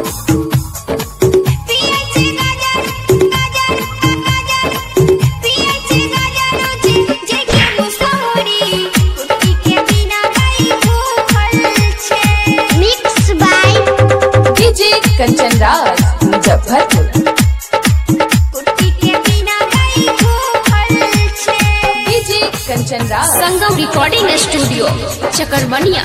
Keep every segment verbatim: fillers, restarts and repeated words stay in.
Kanchan Raj Muzaffarpur. DJ Kanchan Raj Sangam recording studio Chakarbaniya.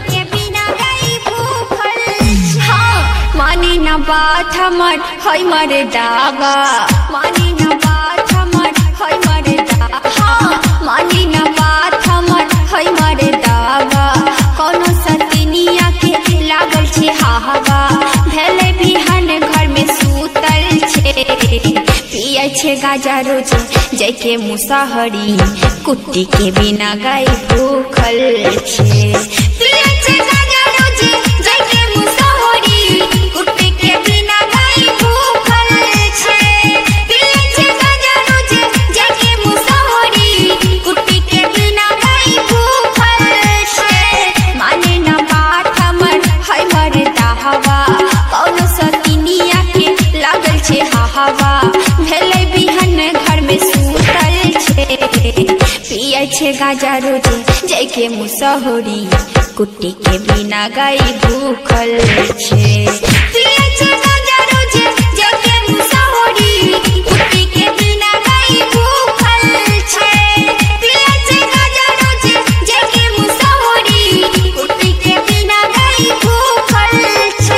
हाँ मानी न बात हमर है मरे दागा, मानी न बात हमर है मरे दागा। हाँ मानी न बात हमर है मरे दागा, कोनो सतिनिया के लागल छे हावा, भेले बिहान घर में सूतल छे, पिए छे गाजा रोज जैके मुसाहरी, कुट्टी के बिना गाय भूखल छे। पिए छे गाजा रोज जैके मुसाहरी, कुट्टी के बिना गाय भूखल छे। पिए छे गाजा रोज जैके मुसाहरी, कुट्टी के बिना गाय भूखल छे। माने न बात हमर है मरे दाहवा, कौनो सतिनिया के लागल छे हावा, भेले बिहान घर में सूतल छे, पिए छे गाजा रोज जैके मुसहरी, कुट्टी के बिना गाय भूखल छे। पिए छे गाजा रोज जैके मुसहरी, कुट्टी के बिना गाय भूखल छे। पिए छे गाजा रोज जैके मुसहरी, कुट्टी के बिना गाय भूखल छे।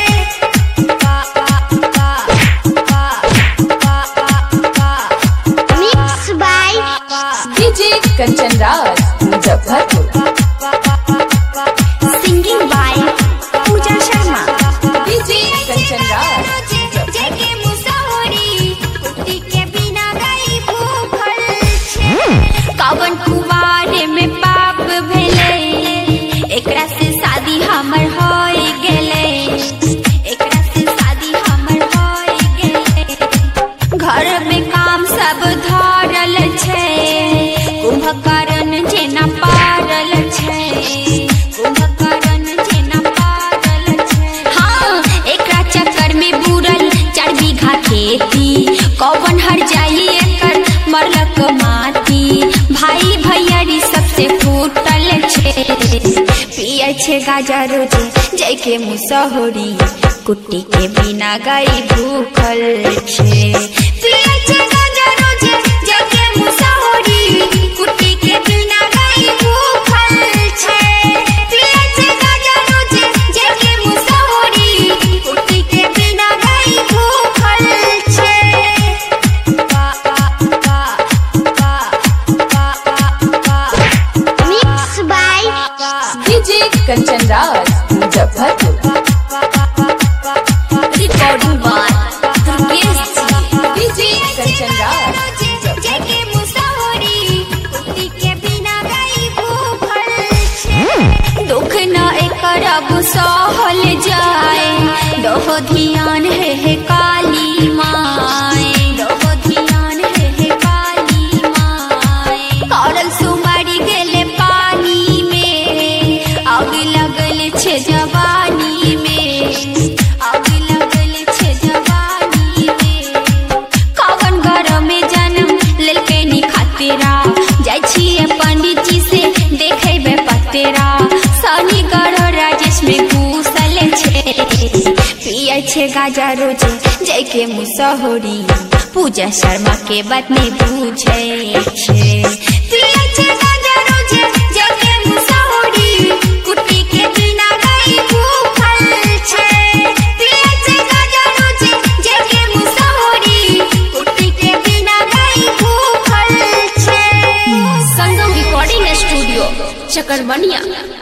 DJ Kanchan Raj Muzaffarpur. Singing by Pooja Sharma. DJ Kanchan Raj JK Musahari, कुट्टी के बिना गाय भूखल छे। कवन कुवारे में पाप भेले, एकरा से शादी हमर होय गेले, एकरा से शादी हमर होय गेले। घर में काम सब धरल छे, कुंभकर्ण जेना पारल छे, कुंभकर्ण जेना पारल छे। हाँ एकरा चक्कर में बुरल चार बीघा खेती, कौवन हर जाई एकर मरलक माटी, भाई भैयारी सबसे फूटल छे, पिए छे गाजा रोज जैके मुसहरी, कुट्टी के बिना गाय भूखल छे। पिए छे गाजा रोज जैके मुसहरी, कुट्टी के बिना गाय भूखल छे। पिए छे गाजा रोज जैके मुसहरी, कुट्टी के बिना गाय भूखल छे। Mix by DJ Kanchan Raj Muzaffarpur. Recording by Durgesh ji. DJ Kanchan Raj JK Musahari, कुट्टी के बिना गाय भूखल छे। दुख न एकर अब सहल जाए, दोहो ध्यान है हे काली माए, दोहो ध्यान है हे काली माए। करल सुमारी गेले पानी में, आग लगल छे जवानी में, आग लगल छे जवानी में। कवन घर में जन्म लेलके नी खातेरा, जाय छिए पंडित जी से देखेबे पतेरा, सनी गढ़ राजेश में घुसल छे, पिए छे गाजा रोज जैके मुसहरी, पूजा शर्मा के बात नहीं पूछे छे। पिए छे गाजा रोज जैके मुसहरी, कुट्टी के बिना गाय भूखल छे। पिए छे गाजा रोज जैके मुसहरी, कुट्टी के बिना गाय भूखल छे। Sangam recording studio चकरबनिया।